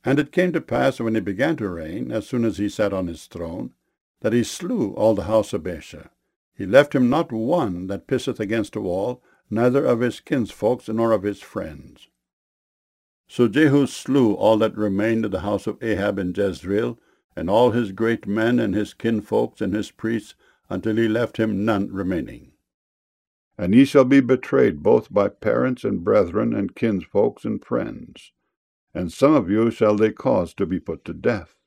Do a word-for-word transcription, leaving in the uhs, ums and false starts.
And it came to pass, when he began to reign, as soon as he sat on his throne, that he slew all the house of Baasha. He left him not one that pisseth against a wall, neither of his kinsfolks nor of his friends. So Jehu slew all that remained of the house of Ahab in Jezreel, and all his great men, and his kinfolks, and his priests, until he left him none remaining. And he shall be betrayed both by parents and brethren, and kinsfolks and friends. And some of you shall they cause to be put to death.